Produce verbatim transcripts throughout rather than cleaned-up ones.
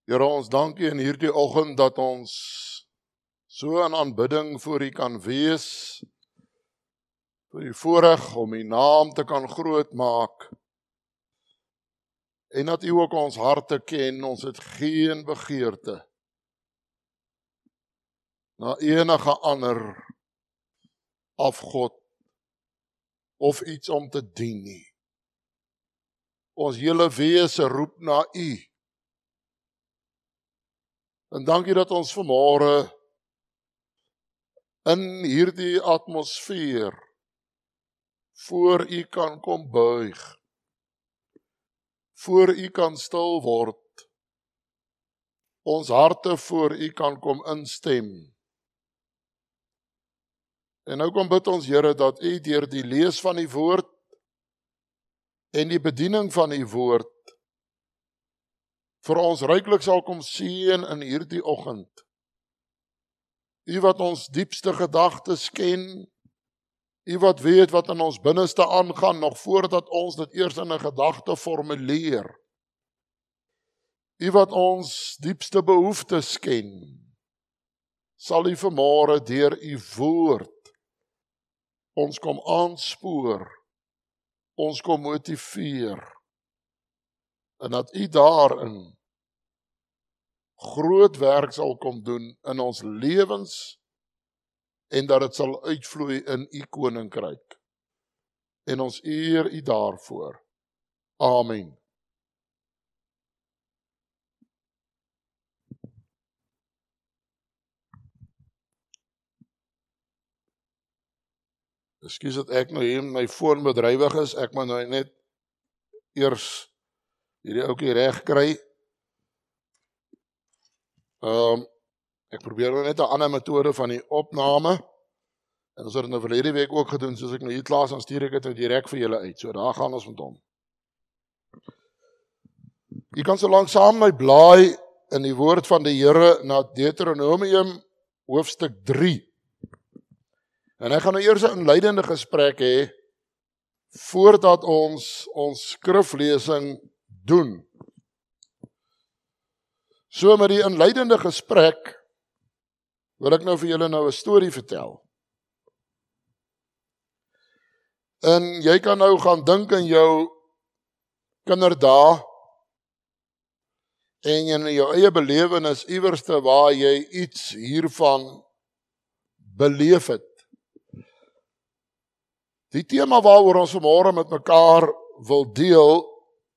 Here, ons dankie in hierdie oggend dat ons so in aanbidding voor U kan wees, vir die voorreg om U naam te kan grootmaak, en dat U ook ons harte ken. Ons het geen begeerte na enige ander afgod of iets om te dien nie. Ons hele wese roep na U. En dankie dat ons vanmôre in hierdie atmosfeer voor U kan kom buig, voor U kan stil word, ons harte voor U kan kom instem. En nou kom bid ons, Here, dat U deur die lees van die woord en die bediening van die woord vir ons ryklik sal kom seën in hierdie oggend. U wat ons diepste gedagtes ken, U wat weet wat in ons binneste aangaan, nog voordat ons dit eers in 'n gedagte formuleer. U wat ons diepste behoeftes ken, sal U vanmôre deur U woord ons kom aanspoor, ons kom motiveer, en dat U daarin groot werk sal kom doen in ons lewens, en dat dit sal uitvloei in U koninkryk. En ons eer U daarvoor. Amen. Ekskuus dat ek nou hier in my foon bedrywig is, ek moet nou net eers hierdie ouetjie reg kry. Um, ek probeer nou net 'n ander metode van die opname, en ons het dit nou verlede week ook gedoen, soos ek nou hier klaar is, dan stuur ek dit nou direk vir julle uit, so daar gaan ons met hom. Jy kan so lank saam my blaai in die woord van die Here na Deuteronomium hoofstuk drie. En ek gaan nou eers 'n inleidende gesprek hê, voordat ons ons skriflesing doen. So met die inleidende gesprek wil ek nou vir julle nou 'n storie vertel. En jy kan nou gaan dink in jou kinderdae en in jou eie belewenis iewerste waar jy iets hiervan beleef het. Die tema waaroor ons vanmôre met mekaar wil deel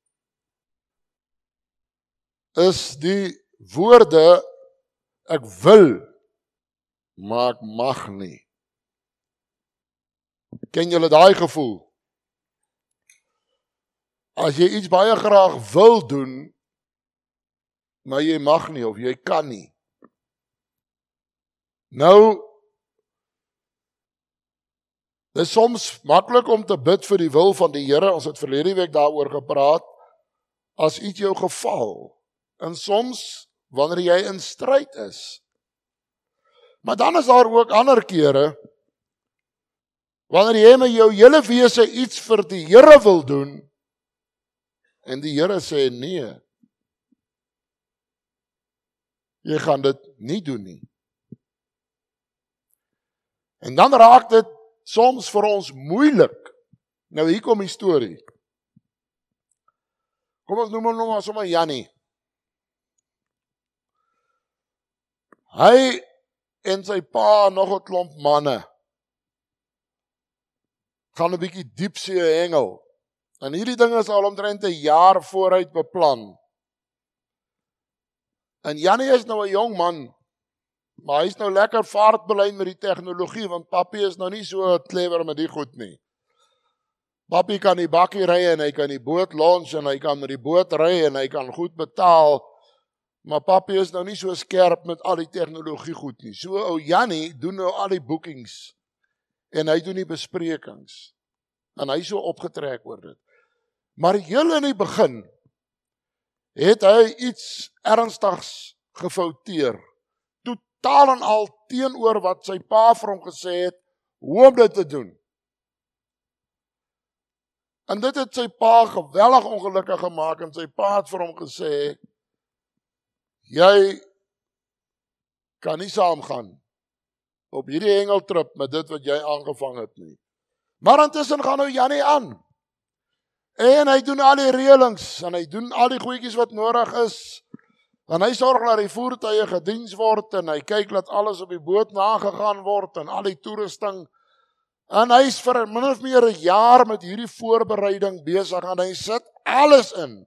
is die woorde ek wil, maar ek mag nie. Ken julle daai gevoel? As jy iets baie graag wil doen, maar jy mag nie of jy kan nie. Nou, dit is soms maklik om te bid vir die wil van die Here, ons het verlede week daaroor gepraat, as iets jou geval. En soms, wanneer jy in stryd is. Maar dan is daar ook ander kere, wanneer jy met jou hele wese iets vir die Here wil doen, en die Here sê nee, jy gaan dit nie doen nie. En dan raak dit soms vir ons moeilik. Nou hier kom die storie. Kom ons noem hom nou maar sommer Jannie. Hy en sy pa nog 'n klomp manne gaan 'n bietjie diepsee hengel. En hierdie ding is al omtrent 'n jaar vooruit beplan. En Jannie is nou 'n jong man, maar hy is nou lekker vaartbelyn met die tegnologie, want papi is nou nie so clever met die goed nie. Papi kan die bakkie ry en hy kan die boot launch en hy kan met die boot ry en hy kan goed betaal, maar papi is nou nie so skerp met al die tegnologie goed nie. So ou Jannie doen nou al die boekings en hy doen die besprekings. En hy is so opgetrek oor dit. Maar heel in die begin het hy iets ernstigs gefouteer. Totaal en al teenoor wat sy pa vir hom gesê het, hoe om dit te doen. En dit het sy pa geweldig ongelukkig gemaak en sy pa het vir hom gesê, jy kan nie saamgaan op hierdie hengeltrip met dit wat jy aangevang het nie. Maar intussen gaan nou Jannie aan. En hy doen al die reëlings, en hy doen al die goedjies wat nodig is, en hy sorg dat die voertuie gediens word, en hy kyk dat alles op die boot nagegaan word, en al die toerusting, en hy is vir min of meer 'n jaar met hierdie voorbereiding besig, en hy sit alles in.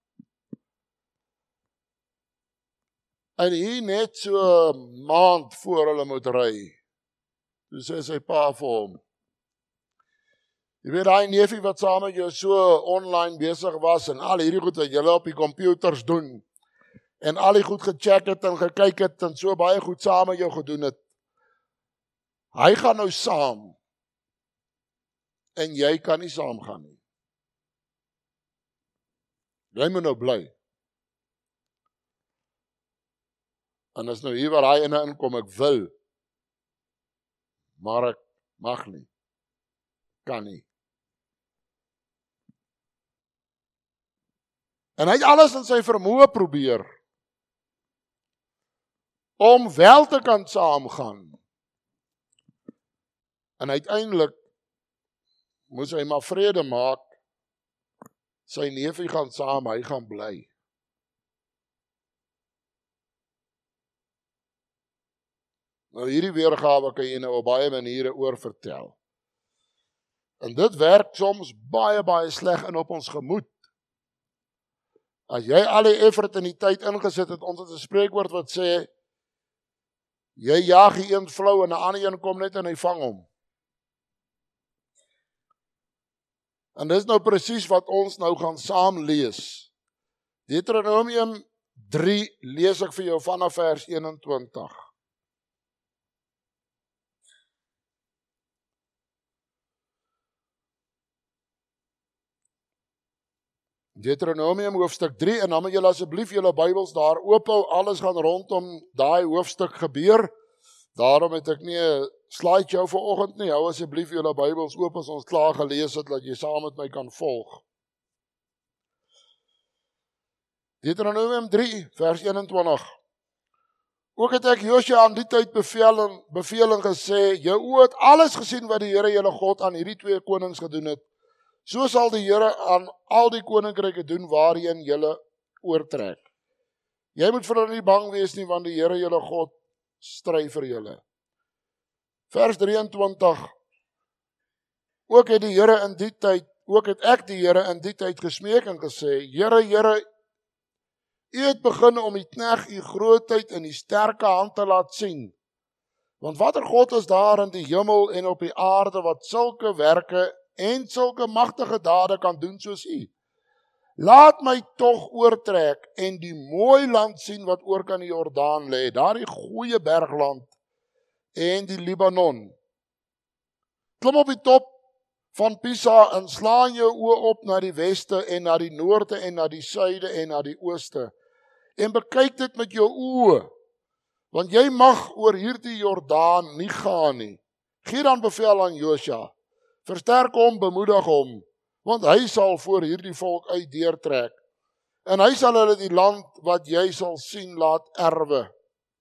En hier net so 'n maand voor hulle moet ry, toe sê sy pa vir hom, jy weet, daai neefie wat saam met jou so online besig was, en al hierdie goed wat julle op die computers doen, en al die goed gecheck het, en gekyk het, en so baie goed saam met jou gedoen het, hy gaan nou saam, en jy kan nie saam gaan nie. Jy moet nou bly. En as nou hier waar hy ene inkom, ek wil, maar ek mag nie, kan nie. En hy het alles in sy vermoë probeer, om wel te kan saamgaan. En uiteindelik moes hy maar vrede maak, sy neefie gaan saam, hy gaan bly. Nou hierdie weergawe kan jy nou op baie maniere oor vertel. En dit werk soms baie, baie sleg in op ons gemoed. As jy al die effort in die tyd ingesit het, ons het 'n spreekwoord wat sê, jy jaag die een flou en 'n ander een kom net en hy vang hom. En dis nou presies wat ons nou gaan saam lees. Deuteronomium drie lees ek vir jou vanaf vers eenentwintig. Deuteronomium hoofstuk drie, en dan moet julle asseblief julle Bybels daar oophou, alles gaan rondom daai hoofstuk gebeur, daarom het ek nie 'n slideshow vir oggend nie, hou asseblief julle Bybels oop as ons klaar gelees het, dat jy saam met my kan volg. Deuteronomium drie, vers eenentwintig. Ook het ek Josua aan die tyd beveel en, beveel en gesê, jou oë het alles gesien wat die Here julle God aan hierdie twee konings gedoen het, so sal die Here aan al die koninkryke doen waarheen julle oortrek. Jy moet vir hulle nie bang wees nie, want die Here julle God stry vir julle. Vers drieëntwintig. Ook het die Here in die tyd, ook het ek die Here in die tyd gesmeek en gesê, Here, Here, U het begin om die knegt U grootheid in die sterke hand te laat sien. Want watter God is daar in die hemel en op die aarde wat sulke werke en sulke magtige dade kan doen soos U? Laat my tog oortrek en die mooi land sien wat oor kan die Jordaan lê, daardie goeie bergland en die Libanon. Klim op die top van Pisa en slaan jou oë op na die weste en na die noorde en na die suide en na die ooste. En bekyk dit met jou oë, want jy mag oor hierdie Jordaan nie gaan nie. Gee dan bevel aan Josua, versterk hom, bemoedig hom, want hy sal voor hierdie volk uit deurtrek. En hy sal hulle die land wat jy sal sien laat erwe.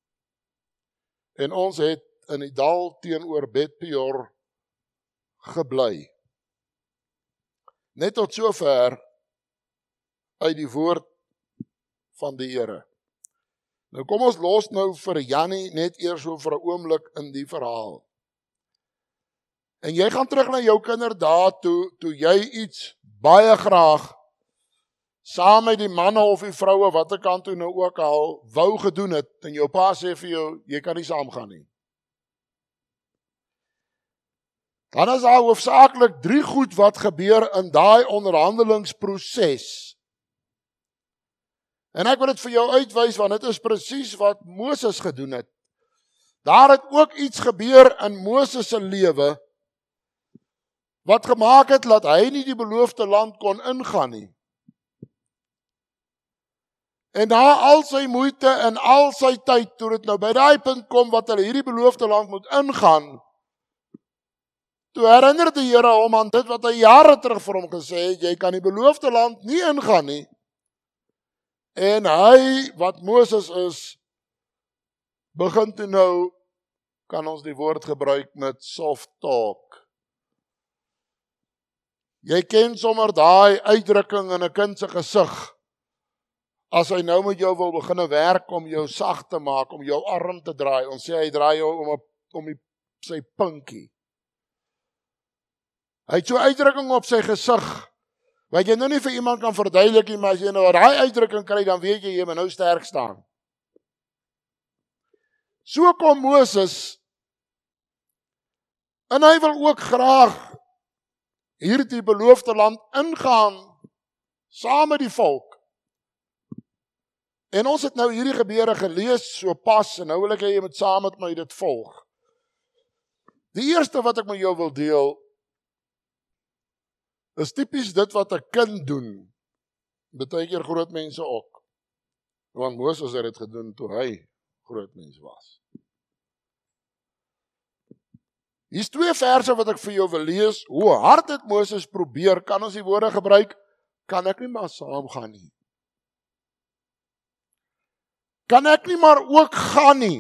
En ons het in die dal teenoor Bet-peor gebly. Net tot sover uit die woord van die Here. Nou kom ons los nou vir Jannie net eers so vir 'n oomblik in die verhaal. En jy gaan terug na jou kinderdae toe, toe jy iets baie graag saam met die manne of die vroue, wat ek kan toe nou ook al, wou gedoen het, en jou pa sê vir jou, jy kan nie saamgaan nie. Dan is daar hoofsaaklik drie goed wat gebeur in daai onderhandelingsproses. En ek wil dit vir jou uitwys, want dit is presies wat Moses gedoen het. Daar het ook iets gebeur in Moses se lewe, wat gemaak het dat hy nie die beloofde land kon ingaan nie. En na al sy moeite en al sy tyd, toe dit nou by daai punt kom wat hulle hierdie beloofde land moet ingaan, toe herinner die Here hom aan dit wat hy jare terug vir hom gesê het, jy kan die beloofde land nie ingaan nie. En hy, wat Moses is, begin toe nou, kan ons die woord gebruik met soft talk. Jy ken sommer daai uitdrukking in 'n kind se gesig, as hy nou met jou wil begin werk om jou sag te maak, om jou arm te draai, ons sê hy draai jou om, om die, sy pinkie. Hy het so 'n uitdrukking op sy gesig, wat jy nou nie vir iemand kan verduidelik nie, maar as jy nou daai uitdrukking kry, dan weet jy, jy moet nou sterk staan. So kom Moses, en hy wil ook graag hierdie beloofde land ingaan, saam met die volk. En ons het nou hierdie gebeure gelees, so pas, en nou wil ek hê jy moet saam met my dit volg. Die eerste wat ek met jou wil deel, is typies dit wat 'n kind doen, baie keer groot mense ook, want Moses het dit gedoen toe hy groot mens was. Hier is twee verse wat ek vir jou wil lees, hoe hard het Moses probeer, kan ons die woorde gebruik, kan ek nie maar saam gaan nie. Kan ek nie maar ook gaan nie.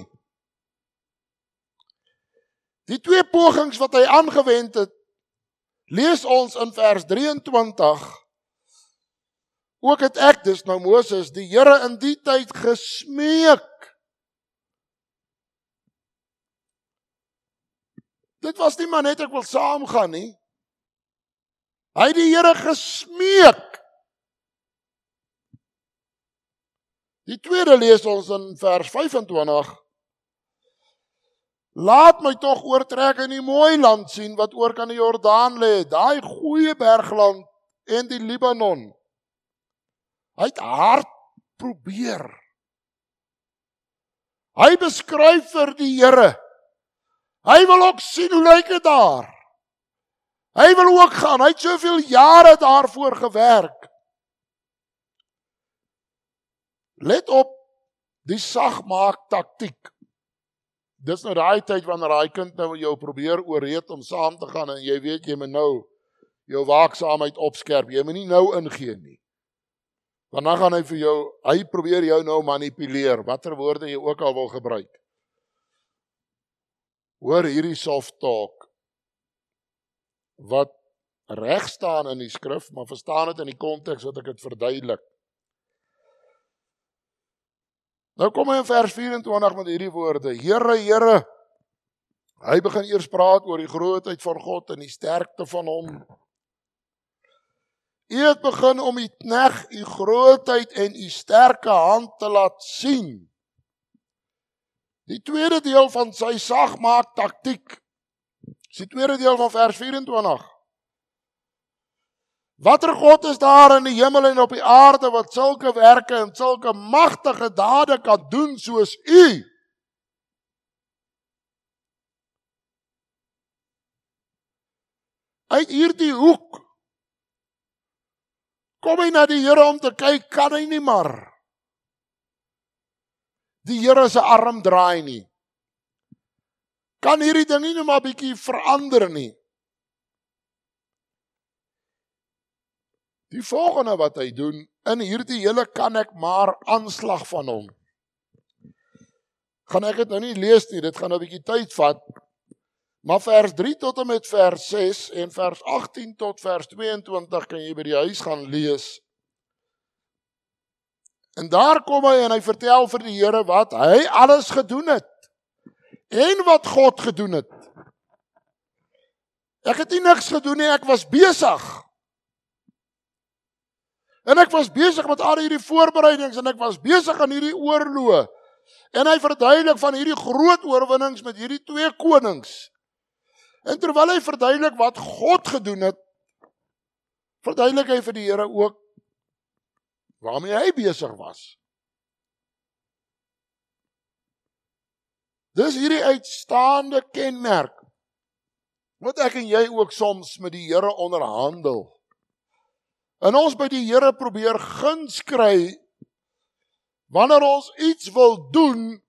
Die twee pogings wat hy aangewend het, lees ons in vers drieëntwintig, ook het ek, dis nou Moses, die Here in die tyd gesmeek. Dit was nie maar net ek wil saamgaan nie. Hy het die Here gesmeek. Die tweede lees ons in vers vyfentwintig, laat my tog oortrek in die mooi land sien, wat oor kan die Jordaan lê, daai goeie bergland en die Libanon. Hy het hard probeer. Hy beskryf vir die Here. Hy wil ook sien hoe lyk dit daar. Hy wil ook gaan, hy het soveel jare daarvoor gewerk. Let op die sagmaak taktiek. Dis nou daai tyd wanneer daai kind nou jou probeer oorreed om saam te gaan en jy weet jy moet nou jou waaksaamheid opskerp. Jy moet nie nou ingee nie. Want dan gaan hy vir jou, hy probeer jou nou manipuleer, watter woorde jy ook al wil gebruik. Hoor hierdie soft talk wat reg staan in die skrif, maar verstaan dit in die konteks wat ek dit verduidelik. Nou kom hy in vers vyfentwintig met hierdie woorde, Here, Here, hy begin eers praat oor die grootheid van God en die sterkte van hom. U het begin om u knegt, u grootheid en u sterke hand te laat sien. Die tweede deel van sy sagmaak taktiek, is die tweede deel van vers vyfentwintig. Watter God is daar in die hemel en op die aarde wat sulke werke en sulke magtige dade kan doen soos u? Uit hierdie hoek kom hy na die Here om te kyk, kan hy nie maar die Here se arm draai nie. Kan hierdie ding nie maar bietjie verander nie. Die volgende wat hy doen, in hierdie hele kan ek maar aanslag van hom. Gaan ek dit nou nie lees nie, dit gaan nou 'n bietjie tyd vat. Maar vers drie tot en met vers ses en vers agttien tot vers tweeëntwintig kan jy by die huis gaan lees. En daar kom hy en hy vertel vir die Here wat hy alles gedoen het. En wat God gedoen het. Ek het nie niks gedoen nie, ek was besig. En ek was besig met al hierdie voorbereidings en ek was besig aan hierdie oorloë. En hy verduidelik van hierdie groot oorwinnings met hierdie twee konings. En terwyl hy verduidelik wat God gedoen het, verduidelik hy vir die Here ook waarmee hy besig was. Dis hierdie uitstaande kenmerk wat ek en jy ook soms met die Here onderhandel. En ons by die Here probeer guns kry, wanneer ons iets wil doen,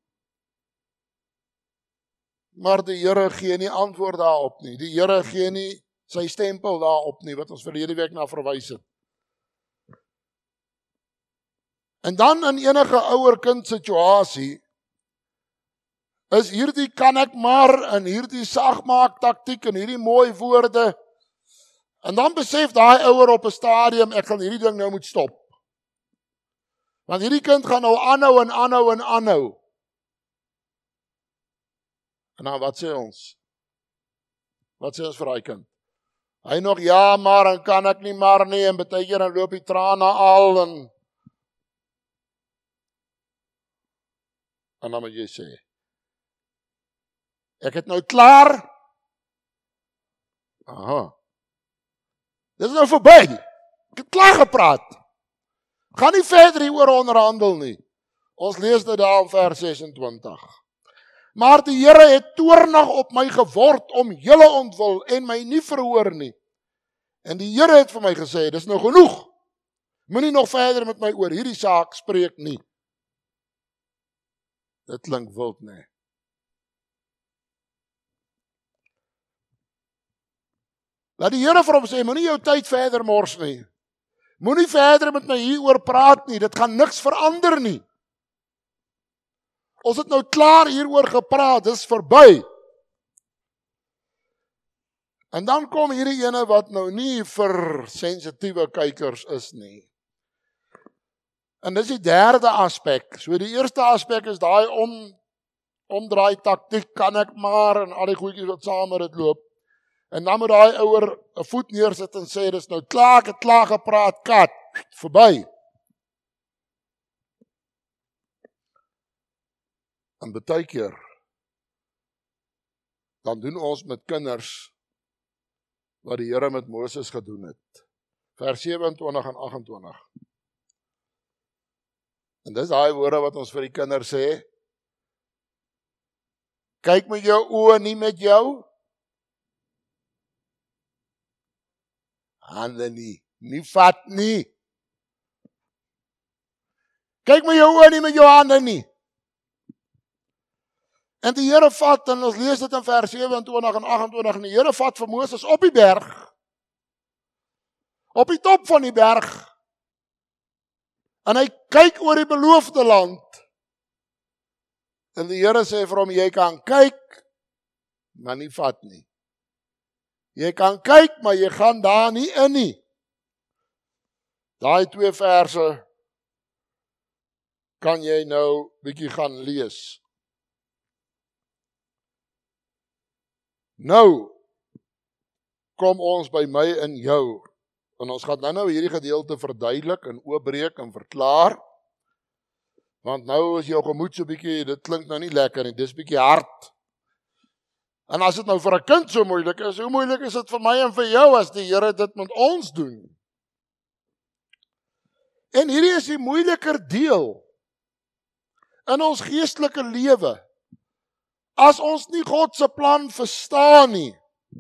maar die Here gee nie antwoord daarop nie. Die Here gee nie sy stempel daarop nie, wat ons verlede week na verwys het. En dan in enige ouer-kind situasie, is hierdie kan ek maar, en hierdie sagmaak taktiek, en hierdie mooi woorde, en dan besef daai ouer op 'n stadium, ek gaan hierdie ding nou moet stop. Want hierdie kind gaan nou aanhou en aanhou en aanhou. En dan wat sê ons? Wat sê ons vir daai kind? Hy nog, ja maar, en kan ek nie maar nie, en baie keer dan loop die trane al, en en dan moet jy sê, ek het nou klaar, aha, dit is nou verby, ek het klaar gepraat, gaan nie verder hier oor onderhandel nie, ons lees dit daar in vers sesentwintig, maar die Here het toornig op my geword om julle ontwil en my nie verhoor nie, en die Here het vir my gesê, dis nou genoeg, moenie nog verder met my oor hierdie saak spreek nie. Dit klink wild, nee. Laat die Here vir hom sê, moenie jou tyd verder mors nie. Moenie verder met my hieroor praat nie, dit gaan niks verander nie. Ons het nou klaar hieroor gepraat, dis verby. En dan kom hierdie ene wat nou nie vir sensitiewe kykers is nie. En dis die derde aspek. So die eerste aspek is daai om omdraai taktiek, kan ek maar, en al die goedjies wat saam met dit loop. En dan moet daai ouer 'n voet neersit en sê, dis nou klaar, ek het klaar gepraat, kat, verby. En baie keer, dan doen ons met kinders wat die Here met Moses gedoen het. Vers sewentwintig en agt-en-twintig. En dis daai woorde wat ons vir die kinders sê, kyk met jou oë, nie met jou hande nie, nie vat nie. Kyk met jou oë, nie met jou hande nie. En die Here vat, en ons lees dit in vers sewentwintig en agt-en-twintig, en die Here vat vir Moses op die berg, op die top van die berg, en hy kyk oor die beloofde land, en die Here sê vir hom, jy kan kyk, maar nie vat nie. Jy kan kyk, maar jy gaan daar nie in nie. Daai twee verse kan jy nou bietjie gaan lees. Nou kom ons by my en jou, en ons gaan nou nou hierdie gedeelte verduidelik en oopbreek en verklaar, want nou is jou gemoed so bietjie, dit klink nou nie lekker nie, dis bietjie hard. En as dit nou vir 'n kind so moeilik is, hoe moeilik is dit vir my en vir jou as die Here dit met ons doen? En hierdie is die moeiliker deel in ons geestelike lewe. As ons nie God se plan verstaan nie,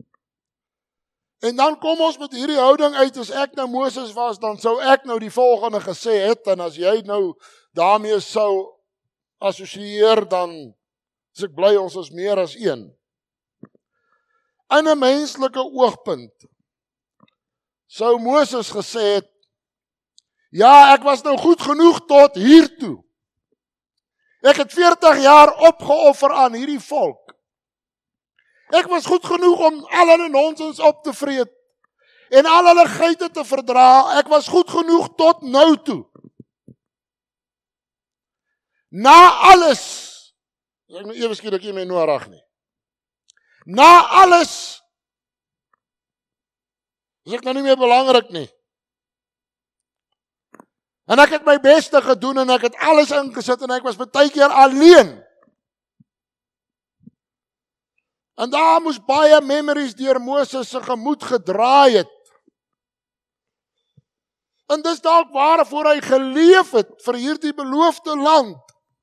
en dan kom ons met hierdie houding uit, as ek nou Moses was, dan sou ek nou die volgende gesê het, en as jy nou daarmee sou assosieer, dan is ek bly ons is meer as een. In 'n menslike oogpunt sou Moses gesê het, ja, ek was nou goed genoeg tot hiertoe. Ek het veertig jaar opgeoffer aan hierdie volk. Ek was goed genoeg om al hulle nonsens op te vreet en al hulle geite te verdra. Ek was goed genoeg tot nou toe. Na alles, ek nou ewe skielik nie meer nodig nie. Na alles, is ek nou nie meer belangrik nie. En ek het my beste gedoen en ek het alles ingesit en ek was baie keer alleen. En daar moes baie memories deur Moses se gemoed gedraai het. En dis dalk waarvoor hy geleef het vir hierdie beloofde land.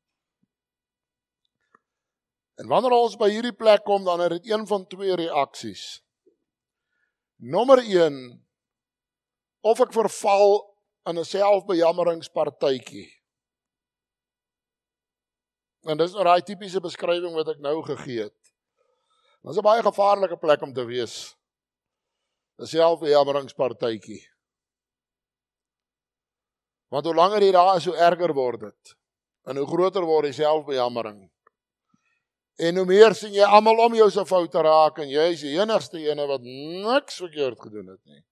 En wanneer ons by hierdie plek kom, dan het dit een van twee reaksies. Nommer een, of ek verval in 'n selfbejammeringspartytjie. En dis nou daai tipiese beskrywing wat ek nou gegee het. Dit is 'n baie gevaarlike plek om te wees. 'n Selfbejammeringspartytjie. Want hoe langer jy daar is, hoe erger word dit. En hoe groter word die selfbejammering. En hoe meer sien jy almal om jou se foute raak, en jy is die enigste ene wat niks verkeerd gedoen het nie.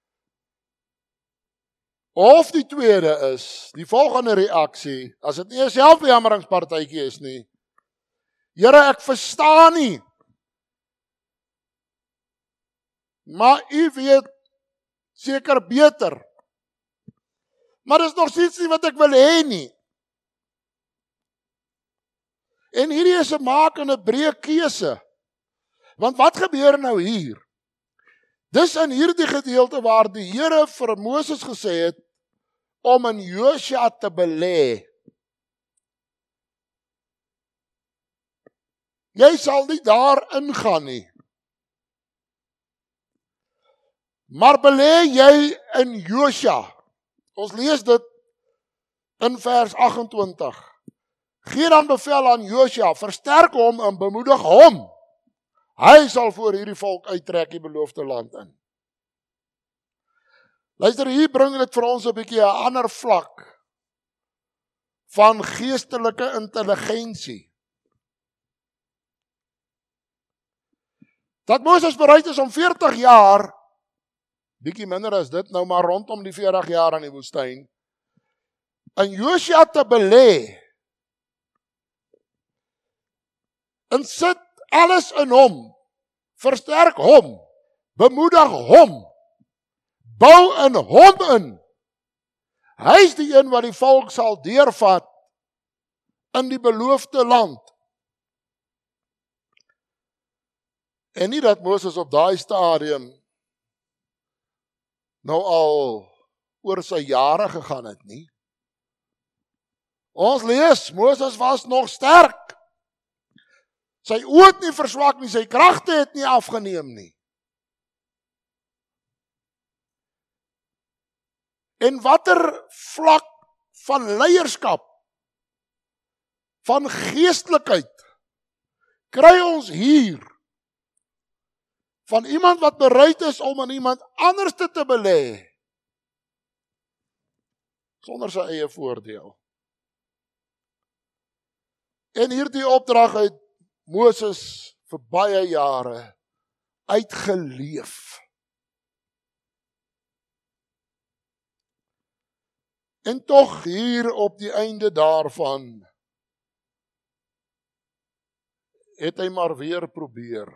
Of die tweede is, die volgende reaksie, as dit nie 'n selfbejammeringspartytjie is nie, Here, ek verstaan nie, maar U weet seker beter. Maar dis nog steeds nie wat ek wil hê nie. En hierdie is 'n maak en 'n breek keuse. Want wat gebeur nou hier? Dis in hierdie gedeelte waar die Here vir Moses gesê het om in Josua te belê. Jy sal nie daar ingaan nie. Maar belê jy in Josua. Ons lees dit in vers agt-en-twintig. Gee dan bevel aan Josua, versterk hom en bemoedig hom. Hy sal voor hierdie volk uittrek die beloofde land in. Luister, hier bring dit vir ons 'n bietjie 'n ander vlak van geestelike intelligensie. Dat Moses bereid is om veertig jaar, bietjie minder as dit, nou maar rondom die veertig jaar in die woestyn, in Josua te belê, en sit alles in hom, versterk hom, bemoedig hom, bou in hom in. Hy is die een wat die volk sal deurvat in die beloofde land. En nie dat Moses op daai stadium nou al oor sy jare gegaan het nie. Ons lees, Moses was nog sterk. Sy oë het nie verswak nie, sy kragte het nie afgeneem nie. En watter vlak van leierskap, van geestelikheid, kry ons hier, van iemand wat bereid is om aan iemand anders te, te belê, sonder sy eie voordeel. En hierdie opdrag het Moses vir baie jare uitgeleef. En tog hier op die einde daarvan het hy maar weer probeer.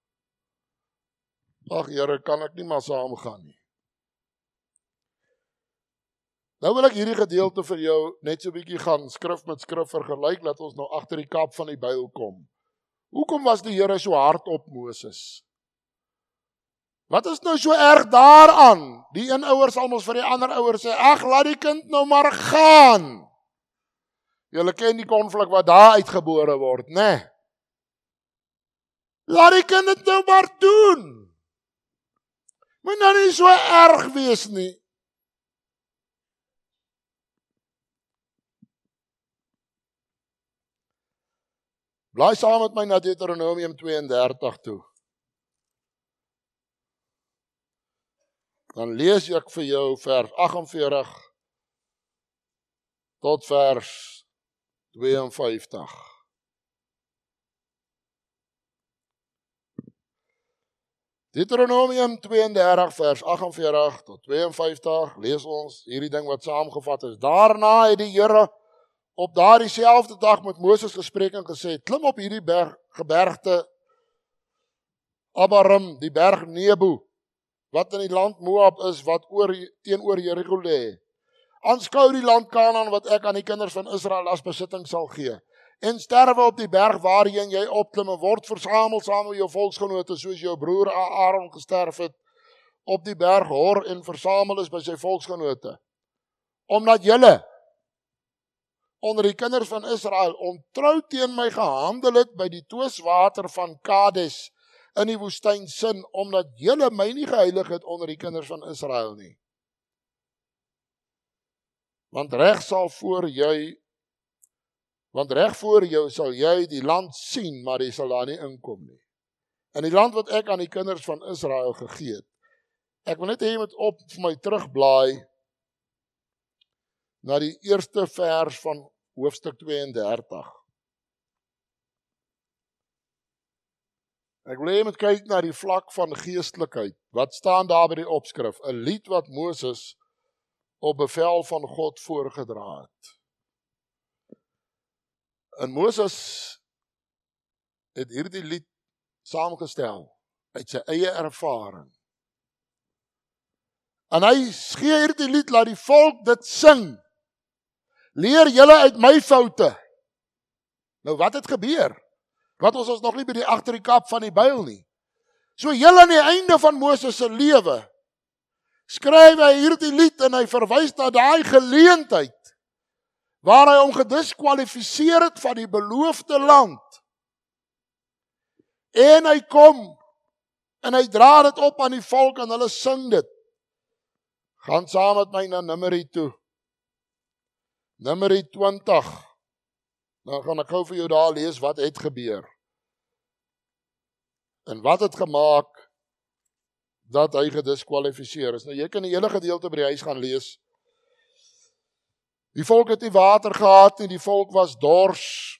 Ag Here, kan ek nie maar saamgaan nie. Nou wil ek hierdie gedeelte vir jou net so 'n bietjie gaan skrif met skrif vergelyk, laat ons nou agter die kap van die Bybel kom. Hoekom was die Here so hard op Moses? Wat is nou so erg daaraan? Die een ouer sal mos vir die ander ouer sê, ag, laat die kind nou maar gaan. Julle ken die konflik wat daar uitgebore word, né? Nee. Laat die kind dit nou maar doen. Moet nou nie so erg wees nie. Blaai saam met my na Deuteronomium twee en dertig toe. Dan lees ek vir jou vers agt en veertig tot vers twee en vyftig. Deuteronomium twee en dertig vers agt en veertig tot twee en vyftig, lees ons hierdie ding wat saamgevat is. Daarna het die Here op daardie selfde dag met Moses gespreek en gesê, klim op hierdie berg, gebergte Abarim, die berg Nebo, wat in die land Moab is, wat oor, teenoor Jericho lê. Aanskou die land Kanaan wat ek aan die kinders van Israel as besitting sal gee. En sterwe op die berg waarheen jy opklim en word versamel saam met jou volksgenote, soos jou broer Aaron gesterf het op die berg Hor en versamel is by sy volksgenote. Omdat julle onder die kinders van Israel ontrou teen my gehandel het by die twiswater van Kades in die woestyn Sin, omdat julle my nie geheilig het onder die kinders van Israel nie. Want reg sal voor jy, want reg voor jou sal jy die land sien, maar jy sal daar nie inkom nie. In die land wat ek aan die kinders van Israel gegee het. Ek wil net hê jy moet op vir my terugblaai na die eerste vers van hoofstuk tweeëndertig. Ek wil hê jy moet kyk na die vlak van geestelikheid. Wat staan daar by die opskrif? 'n Lied wat Moses op bevel van God voorgedra het. En Moses het hierdie lied saamgestel uit sy eie ervaring. En hy gee hierdie lied, laat die volk dit sing. Leer julle uit my foute. Nou wat het gebeur? Wat ons ons nog nie by die agter die kap van die byl nie. So heel aan die einde van Moses se lewe, skryf hy hierdie lied en hy verwys na daai geleentheid, waar hy hom gediskwalifiseer het van die beloofde land. En hy kom, en hy dra dit op aan die volk en hulle sing dit. Gaan saam met my na Numeri toe. Numeri twintig. Dan gaan ek gou vir jou daar lees wat het gebeur. En wat het gemaak dat hy gediskwalifiseer is. Nou jy kan die hele gedeelte by die huis gaan lees. Die volk het nie water gehad nie, die volk was dors.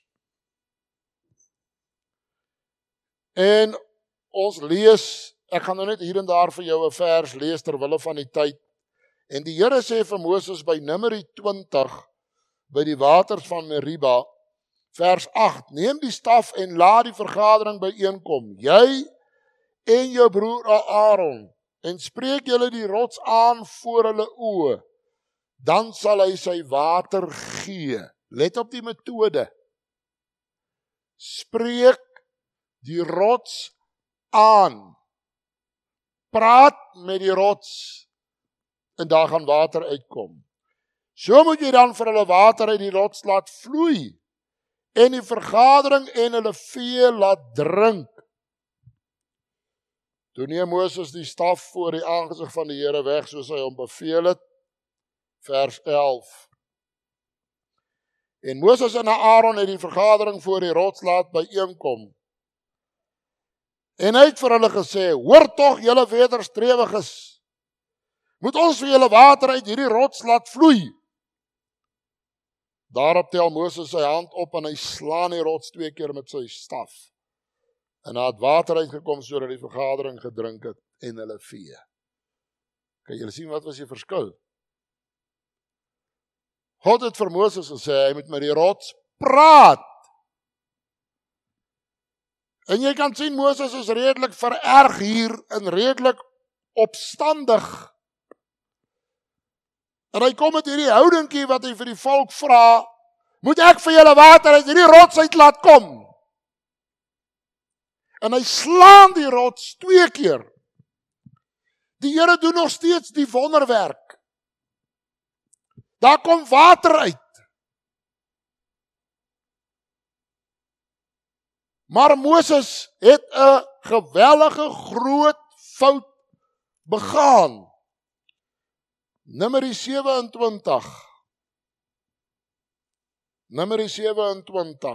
En ons lees, ek gaan nou net hier en daar vir jou 'n vers lees terwille van die tyd. En die Here sê vir Moses by Numeri twintig, by die waters van Meriba, vers agt, neem die staf en laat die vergadering byeenkom, jy en jou broer Aaron, en spreek julle die rots aan voor hulle oë, dan sal hy sy water gee. Let op die metode. Spreek die rots aan. Praat met die rots, en daar gaan water uitkom. So moet jy dan vir hulle water uit die rots laat vloei, en die vergadering en hulle vee laat drink. Toe neem Moses die staf voor die aangesig van die Here weg, soos hy hom beveel het, vers elf. En Moses en Aaron het die vergadering voor die rots laat byeenkom. En hy het vir hulle gesê, hoor tog julle wederstrewiges, moet ons vir julle water uit hierdie rots laat vloei. Daarop tel Moses sy hand op en hy slaan die rots twee keer met sy staf. En daar het water uitgekom sodat die vergadering gedrink het en hulle vee. Kan julle sien wat was die verskil? God het vir Moses gesê, hy moet met die rots praat. En jy kan sien, Moses is redelik vererg hier en redelik opstandig. En hy kom met hierdie houdingkie wat hy vir die volk vra, moet ek vir julle water uit hierdie rots uit laat kom? En hy slaan die rots twee keer. Die Here doen nog steeds die wonderwerk. Daar kom water uit. Maar Moses het 'n gewellige groot fout begaan. Numeri sewe en twintig. Numeri sewe en twintig.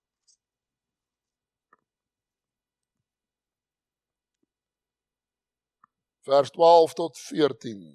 Vers twaalf tot veertien.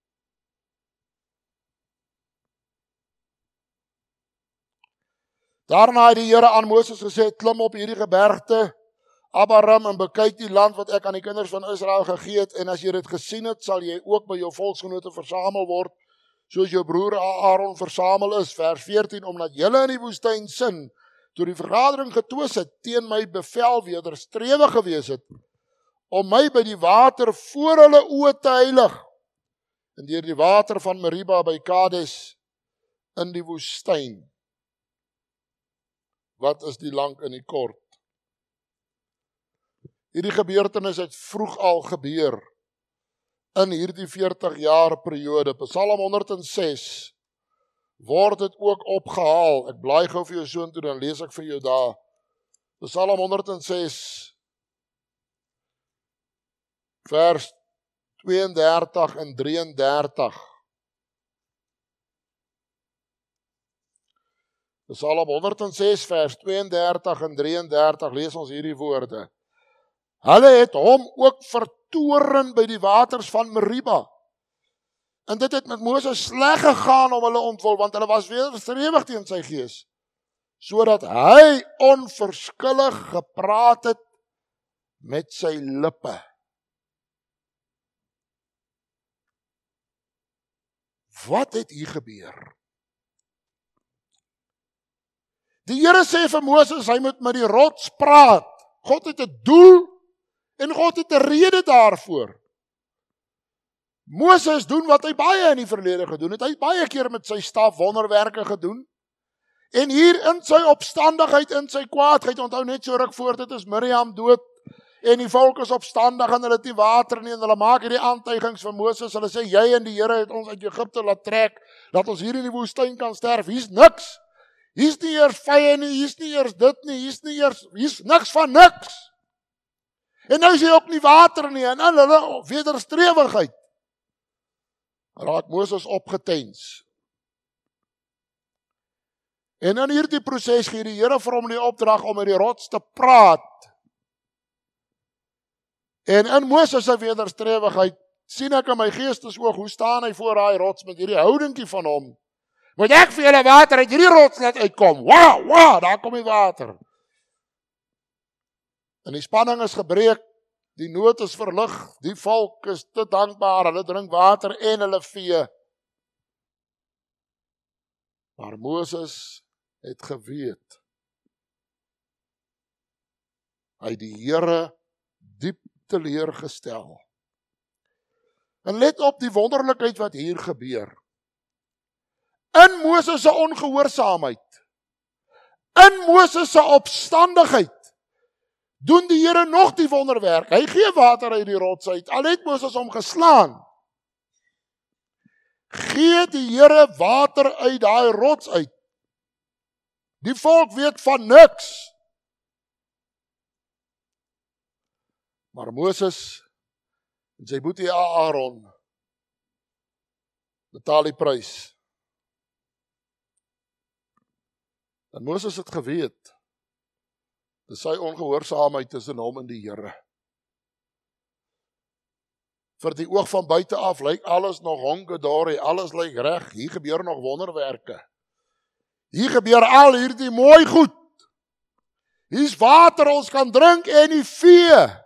Daarna het die Here aan Moses gesê, klim op hierdie gebergte, Abarim, en bekyk die land wat ek aan die kinders van Israel gegee het, en as jy dit gesien het, sal jy ook by jou volksgenote versamel word, soos jou broer Aaron versamel is, vers veertien, omdat julle in die woestyn sin, toe die vergadering getwis het, teen my bevel wederstrewe gewees het, om my by die water voor hulle oë te heilig, en deur die water van Meriba by Kades, in die woestyn. Wat is die lank en die kort? Hierdie gebeurtenis het vroeg al gebeur, in hierdie veertig jaar periode. Psalm honderd en ses, word dit ook opgehaal. Ek blaai gou vir jou soontoe, dan lees ek vir jou daar. Psalm honderd en ses, vers tweeëndertig en drieëndertig. Psalm honderd en ses, vers tweeëndertig en drieëndertig, lees ons hierdie woorde. Hulle het hom ook vertoren by die waters van Meriba, En dit het met Moses sleg gegaan om hulle ontwil, want hulle was wederstrewig teen sy gees, sodat hy onverskillig gepraat het met sy lippe. Wat het hier gebeur? Die Here sê vir Moses, hy moet met die rots praat. God het 'n doel en God het 'n rede daarvoor. Moses doen wat hy baie in die verlede gedoen het. Hy het baie keer met sy staf wonderwerke gedoen. En hier in sy opstandigheid, in sy kwaadheid, onthou net so ruk voor dit is Miriam dood, en die volk is opstandig en hulle het nie water nie, en hulle maak hierdie aantuigings van Moses, hulle sê, jy en die Here het ons uit Egipte laat trek, dat ons hier in die woestyn kan sterf, hier's niks, hier's nie eers vye nie, hier's nie eers dit nie, hier's nie eers, hier's niks van niks, en nou is hy ook nie water nie, en in hulle wederstrewigheid, raak Moses opgetens. En in hierdie proses gee die Here vir hom die opdrag om met die rots te praat. En in Moses se wederstrewigheid sien ek in my geestesoog hoe staan hy voor daai rots met hierdie houdingkie van hom. Moet ek vir julle water uit hierdie rots laat uitkom? Wow, wow, daar kom die water. En die spanning is gebreek, die nood is verlig, die volk is te dankbaar, hulle drink water en hulle vee. Maar Moses het geweet, hy het die Here diep teleurgestel. En let op die wonderlikheid wat hier gebeur. In Moses se ongehoorsaamheid, in Moses se opstandigheid, doen die Here nog die wonderwerk. Hy gee water uit die rots uit, al het Moses hom geslaan. Gee die Here water uit daai rots uit. Die volk weet van niks. Maar Moses en sy boetie Aaron betaal die prys. En Moses het geweet, dis sy ongehoorsaamheid tussen hom en die Here. Vir die oog van buite af lyk alles nog honkedore, alles lyk reg, hier gebeur nog wonderwerke. Hier gebeur al hierdie mooi goed. Hier's water, ons kan drink en die vee.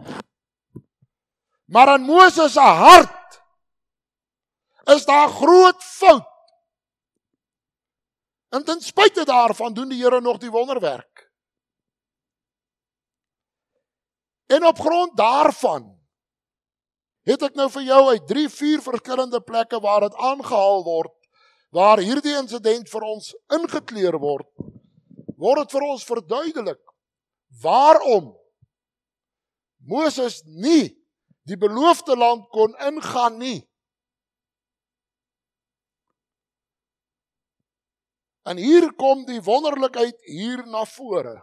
Maar in Moses se hart is daar groot fout. En ten spyte daarvan doen die Here nog die wonderwerk. En op grond daarvan het ek nou vir jou uit drie, vier verskillende plekke waar dit aangehaal word, waar hierdie insident vir ons ingekleur word, word dit vir ons verduidelik waarom Moses nie die beloofde land kon ingaan nie. En hier kom die wonderlikheid hier na vore.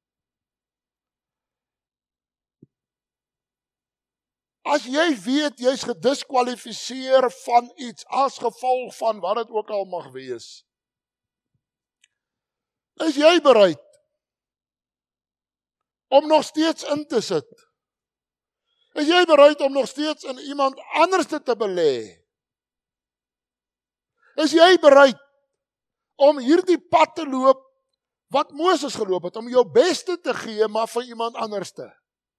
As jy weet, jy is gediskwalifiseer van iets, as gevolg van wat dit ook al mag wees, is jy bereid om nog steeds in te sit? Is jy bereid om nog steeds in iemand anders te belê? Is jy bereid om hierdie pad te loop wat Moses geloop het, om jou beste te gee, maar vir iemand anders te?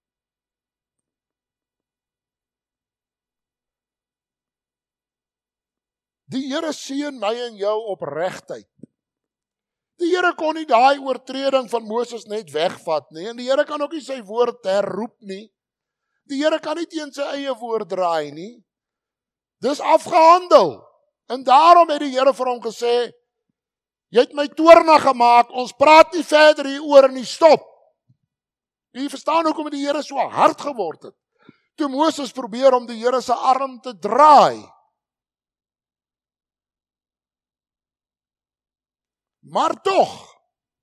Die Here seën my en jou opregtheid. Die Here kon nie daai oortreding van Moses net wegvat nie, en die Here kan ook nie sy woord herroep nie. Die Here kan nie teen sy eie woord draai nie. Dis afgehandel. En daarom het die Here vir hom gesê, jy het my toornig gemaak, ons praat nie verder hieroor nie, stop. Jy verstaan hoekom die Here so hard geword het. Toe Moses probeer om die Here se arm te draai. Maar tog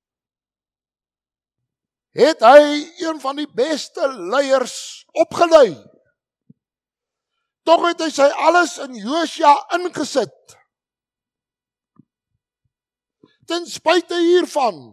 het hy een van die beste leiers opgelei. Tog het hy sy alles in Josua ingesit. Ten spyte hiervan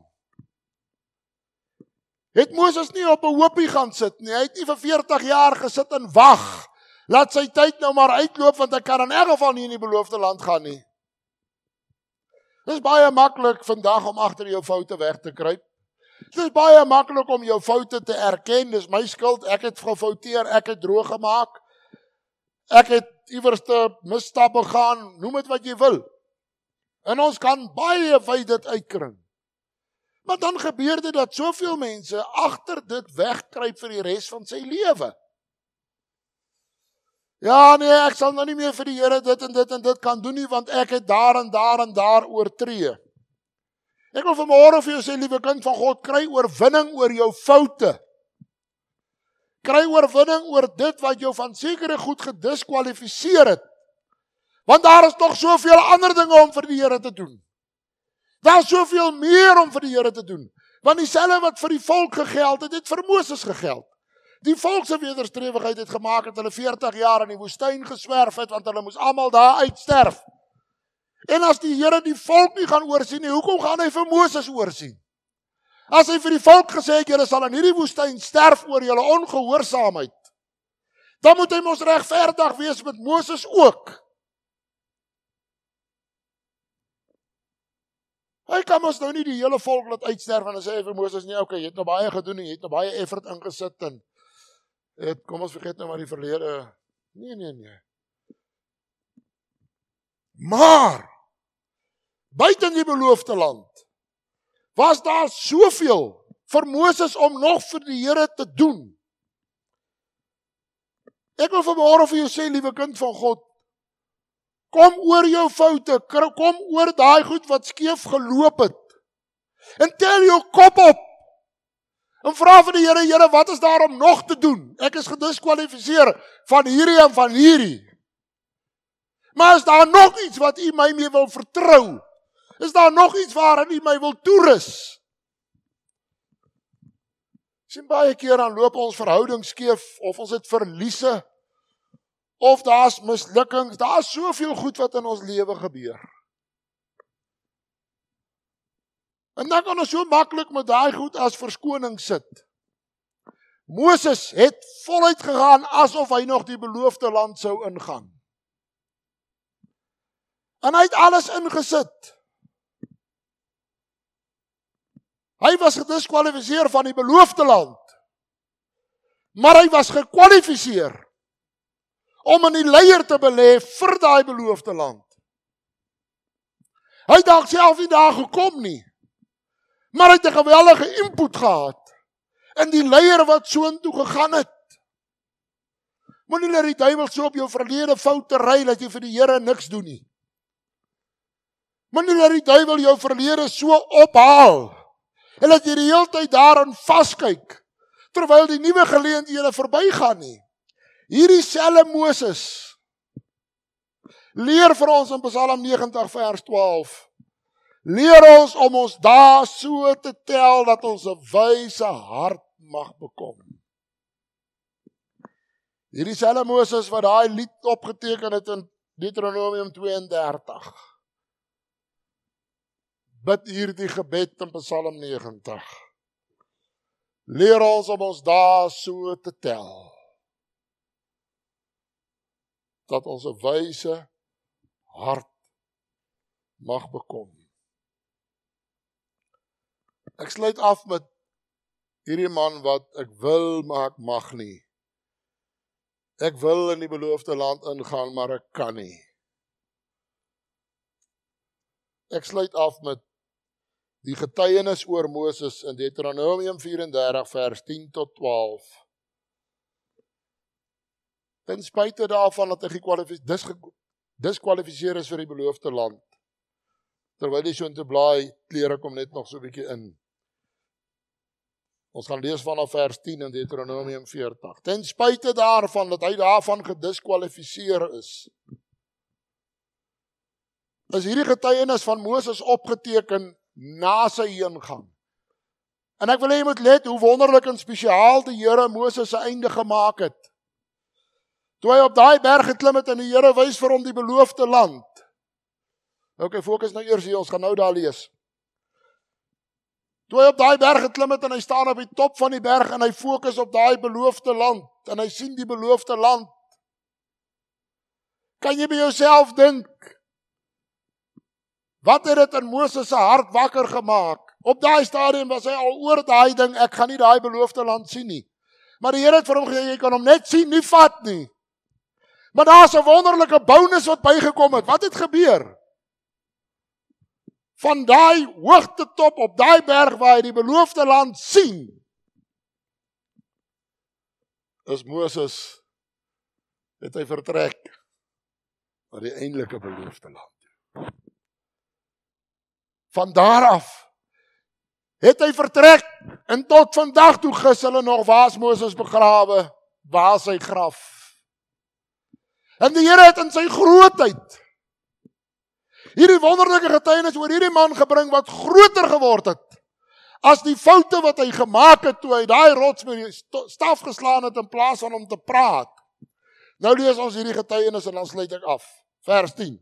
het Moses nie op 'n hoopie gaan sit nie. Hy het nie vir veertig jaar gesit en wag Laat sy tyd nou maar uitloop, want hy kan in elk geval nie in die beloofde land gaan nie. Dit is baie maklik vandag om agter jou foute weg te kruip. Dit is baie maklik om jou foute te erken, dis my skuld, ek het gefouteer, ek het droog gemaak, ek het iewerste misstap begaan, noem dit wat jy wil. En ons kan baie wyd dit uitkring. Maar dan gebeur dit dat soveel mense agter dit wegkruip vir die res van sy lewe. Ja, nee, ek sal nou nie meer vir die Here dit en dit en dit kan doen nie, want ek het daar en daar en daar oortree. Ek wil vanmôre vir jou sê, liewe kind van God, kry oorwinning oor jou foute. Kry oorwinning oor dit wat jou van sekere goed gediskwalifiseer het. Want daar is nog soveel ander dinge om vir die Here te doen. Daar is soveel meer om vir die Here te doen. Want dieselfde wat vir die volk gegeld het, het vir Moses gegeld. Die volk se wederstrewigheid het gemaak dat hulle veertig jaar in die woestyn geswerf het, want hulle moes almal daar uitsterf. En as die Here die volk nie gaan oorsien nie, hoekom gaan hy vir Moses oorsien? As hy vir die volk gesê het, julle sal in hierdie woestyn sterf oor julle ongehoorsaamheid, dan moet hy mos regverdig wees met Moses ook. Hy kan mos nou nie die hele volk laat uitsterf en dan sê hy vir Moses, nee, okay, jy het nou baie gedoen en jy het nou baie effort ingesit en het, kom ons vergeet nou maar die verlede. Nee, nee, nee. Maar, buiten die beloofde land, was daar soveel vir Moses om nog vir die Here te doen. Ek wil vanmôre vir jou sê, liewe kind van God, kom oor jou foute, kom oor daai goed wat skeef geloop het. En tel jou kop op. En vra vir die Here, Here, wat is daar om nog te doen? Ek is gediskwalifiseer van hierdie en van hierdie. Maar is daar nog iets wat U my mee wil vertrou? Is daar nog iets waarin U my wil toerus? Sien baie keer dan loop ons verhouding skeef, of ons het verliese, of daar's mislukkings, daar's soveel goed wat in ons lewe gebeur. En dan kan ons so maklik met daai goed as verskoning sit. Moses het voluit gegaan asof hy nog die beloofde land sou ingaan. En hy het alles ingesit. Hy was gediskwalifiseer van die beloofde land. Maar hy was gekwalifiseer om in die leier te belê vir daai beloofde land. Hy het dalk self nie daar gekom nie, maar hy het 'n geweldige input gehad in die leier wat soontoe gegaan het. Moenie laat die duiwel so op jou verlede foute ry dat jy vir die Here niks doen nie. Moenie laat die duiwel jou verlede so ophaal en dat jy die hele tyd daarin vaskyk terwyl die nuwe geleenthede verbygaan nie. Hierdie selfe Moses leer vir ons in Psalm negentig vers twaalf. Leer ons om ons dae so te tel dat ons 'n wyse hart mag bekom. Hierdie selfe Moses wat daai lied opgeteken het in Deuteronomium twee en dertig. Bid hierdie gebed in Psalm negentig. Leer ons om ons dae so te tel dat ons 'n wyse hart mag bekom. Ek sluit af met hierdie man wat ek wil, maar ek mag nie. Ek wil in die beloofde land ingaan, maar ek kan nie. Ek sluit af met die getuienis oor Moses in Deuteronomium vyf en dertig vers tien tot twaalf. Ten spyte daarvan dat hy gediskwalifiseer is vir die beloofde land. Terwyl hy so in te blaai, klere kom net nog so 'n bietjie in. Ons gaan lees vanaf vers tien in Deuteronomium veertig. Ten spyte daarvan dat hy daarvan gediskwalifiseer is, is hierdie getuienis van Moses opgeteken na sy heengang. En ek wil hê jy moet let hoe wonderlik en spesiaal die Here Moses se einde gemaak het. Toe hy op daai berg geklim het en die Here wys vir hom die beloofde land. Ok, fokus nou eers hier, ons gaan nou daar lees. Toe hy op daai berg geklim het en hy staan op die top van die berg en hy fokus op daai beloofde land en hy sien die beloofde land Kan jy by jouself dink, wat het dit in Moses se hart wakker gemaak? Op daai stadium was hy al oor daai ding, ek gaan nie daai beloofde land sien nie. Maar die Here het vir hom gesê, jy kan hom net sien, nie vat nie. Maar daar's 'n wonderlike bonus wat bygekom het. Wat het gebeur? Van daai hoogtetop op daai berg waar hy die beloofde land sien, is Moses, het hy vertrek na die eindelike beloofde land. Van daar af het hy vertrek, en tot vandag toe gis hulle nog, waar is Moses begrawe, waar is sy graf. En die Here het in sy grootheid hierdie wonderlike getuienis oor hierdie man gebring wat groter geword het as die foute wat hy gemaak het toe hy daai rots met die staf geslaan het in plaas van om te praat. Nou lees ons hierdie getuienis en dan sluit ek af. Vers tien.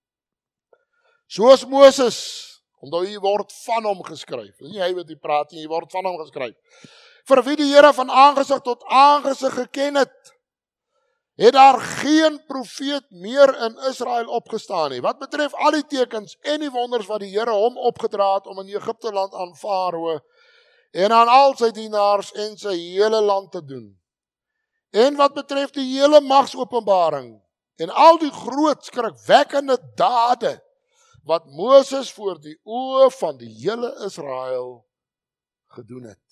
Soos Moses, omdat hy word van hom geskryf. Nie hy wat hy praat nie, hy word van hom geskryf. Vir wie die Here van aangesig tot aangesig geken het, het daar geen profeet meer in Israel opgestaan nie. Wat betref al die tekens en die wonders wat die Here hom opgedra het om in Egipte land aan Farao en aan al sy dienaars en sy hele land te doen. En wat betref die hele magsopenbaring en al die groot skrikwekkende dade wat Moses voor die oë van die hele Israel gedoen het.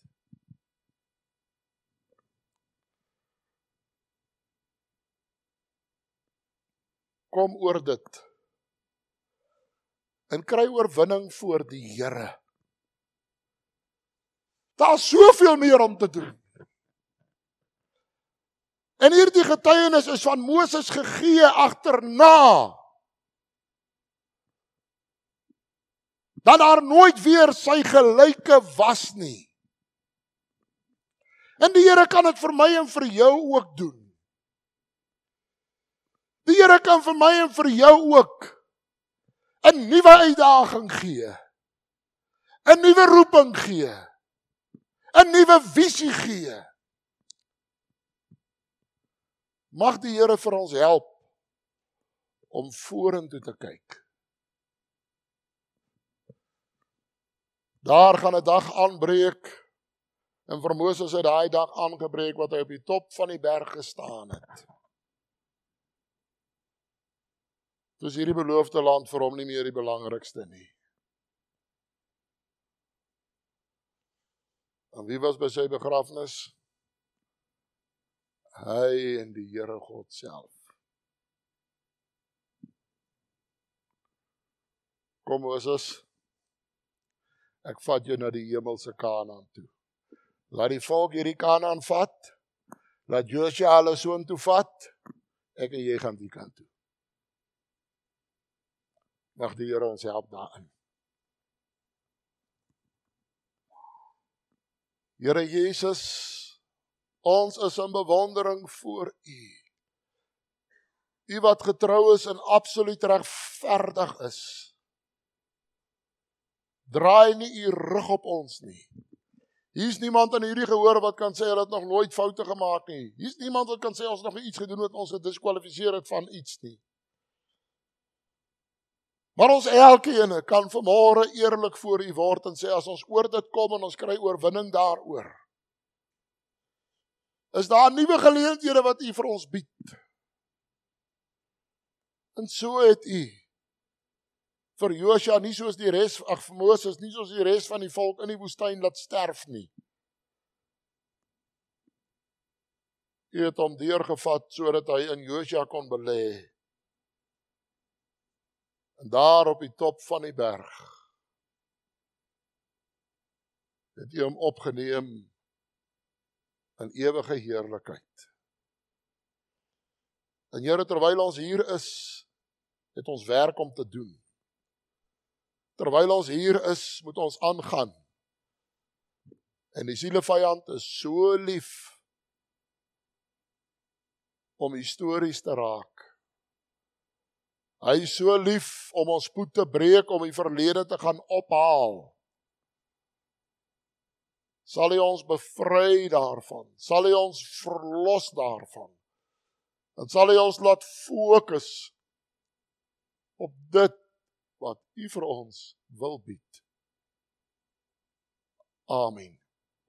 Kom oor dit en kry oorwinning voor die Here. Daar is soveel meer om te doen. En hierdie getuienis is van Moses gegee agterna, dat daar nooit weer sy gelyke was nie. En die Here kan dit vir my en vir jou ook doen. Die Here kan vir my en vir jou ook 'n nuwe uitdaging gee, 'n nuwe roeping gee, 'n nuwe visie gee. Mag die Here vir ons help om vorentoe te kyk. Daar gaan 'n dag aanbreek, en vir Moses het daai dag aangebreek wat hy op die top van die berg gestaan het. Dus hierdie beloofde land vir hom nie meer die belangrikste nie. En wie was by sy begrafnis? Hy en die Here God self. Kom Moses, ek vat jou na die hemelse Kanaan toe. Laat die volk hierdie Kanaan vat, laat Josua hulle soontoe vat, ek en jy gaan die kant toe. Mag die Here ons help daarin. Here Jesus, ons is in bewondering voor U. U wat getrou is en absoluut regverdig is. Draai nie U rug op ons nie. Hier is niemand in hierdie gehoor wat kan sê hulle het nog nooit foute gemaak nie. Hier is niemand wat kan sê ons nog iets gedoen het, ons gediskwalifiseer het van iets nie. Maar ons elkeen kan vanmôre eerlik voor U word en sê as ons oor dit kom en ons kry oorwinning daaroor, is daar nuwe geleenthede wat U vir ons bied. En so het U vir Josua nie soos die res, ag vir Moses nie soos die res van die volk in die woestyn laat sterf nie. U het hom deurgevat sodat hy in Josua kon belê. En daar op die top van die berg het U hom opgeneem in ewige heerlikheid. En Here, terwyl ons hier is, het ons werk om te doen. Terwyl ons hier is, moet ons aangaan. En die sielevyand is so lief om histories te raak. Hy is so lief om ons spoed te breek, om die verlede te gaan ophaal. Sal hy ons bevry daarvan? Sal hy ons verlos daarvan? dan sal hy ons laat fokus op dit wat U vir ons wil bied. Amen.